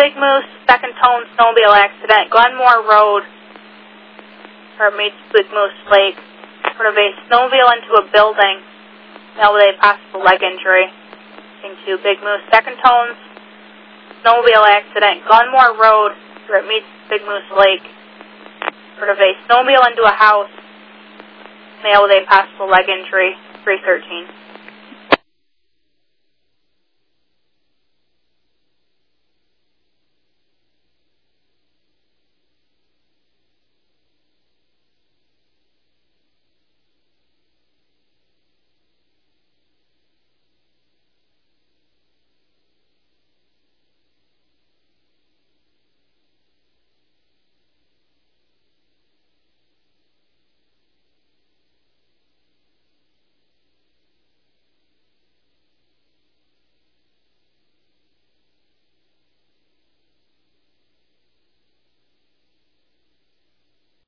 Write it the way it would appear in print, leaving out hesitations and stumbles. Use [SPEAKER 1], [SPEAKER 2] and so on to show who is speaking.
[SPEAKER 1] Big Moose, Second Tone snowmobile accident, Glenmore Road, or meets Big Moose Lake. Sort of a snowmobile into a building, with a possible leg injury. Into Big Moose, Second Tone's snowmobile accident, Glenmore Road, where it meets Big Moose Lake. Sort of a snowmobile into a house, male with a possible leg injury, 313.